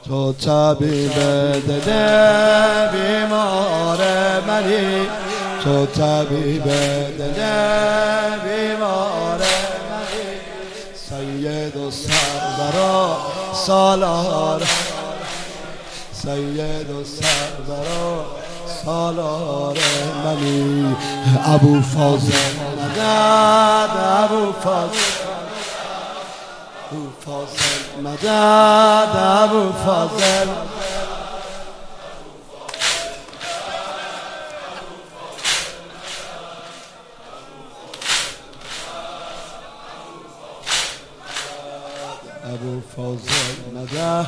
تو طبیب دل بیمار منی، تو طبیب دل بیمار منی، سید و سرور و سالار، سید و سرور و سالار منی. ابو فاضل مدد، ابو فاضل، ابو فاضل مدد، ابو فاضل، ابو فاضل مدد.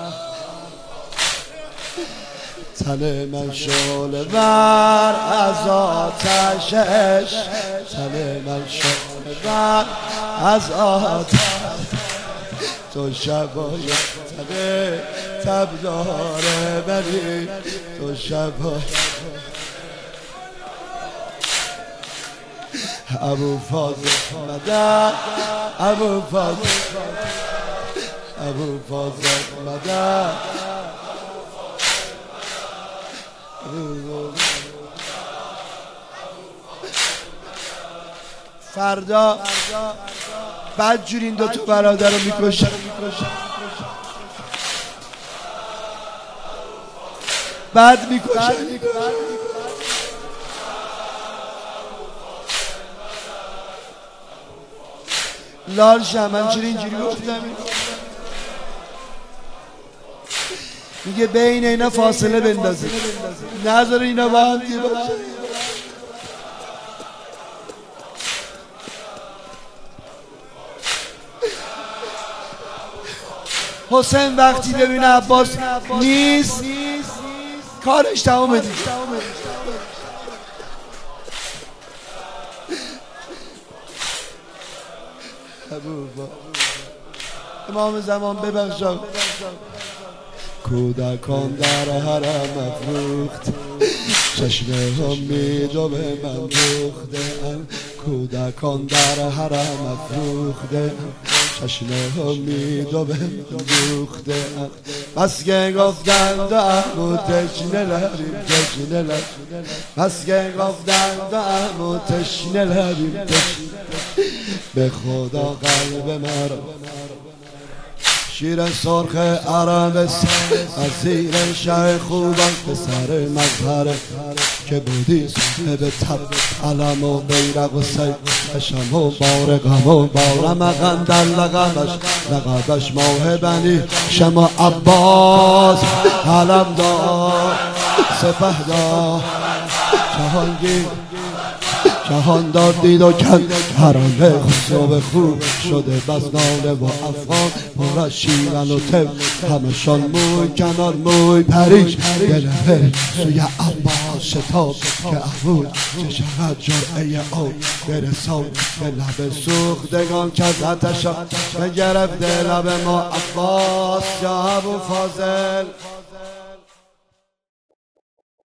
تن من شعله ور از آتشش، تن من شعله ور از آتش، تو شبای تن تبدار منی، تو شبای ابو فاضل مدد، ابو فاضل، ابو فاضل مدد. فردا بدجوری این دوتا برادر رو میکشن، بد میکشن. لال شمن چرا اینجوری گفتم؟ میگه بین اینا فاصله بندازید، نذار اینا با هم دیگه باشه. حسین وقتی ببینه عباس نیست کارش تمام دیگه. امام زمان ببخشا، کودکان در حرم افروخت، چشم امید و به من دوخته، کودکان در حرم افروخته، چشم امید و به من دوخته. بس که گفتند عمو تشنه لبیم، تشنه لبیم، بس که گفتند عمو تشنه لبیم، به خدا قلب مرا شیر سرخ عربستان، از زیر شه خوبان پسر مظهر که بودی صاحب تب علم و بیرق و سیف، شم و بارقم و بارمقم در لقبش ماه بنی شم و عباس، علم دار سپه دار جهانگیر، جهان داد دید و کند حرامه خسرو خوب شده، بس ناله و افغان پر از شیرن و تب، همشان موی کنار موی پریش گله سوی عباس شتاب که عبود چه شود جرعه آب برسان به لب سوختگان که از آتشان بگرفته لب ما عباس یا ابو فاضل.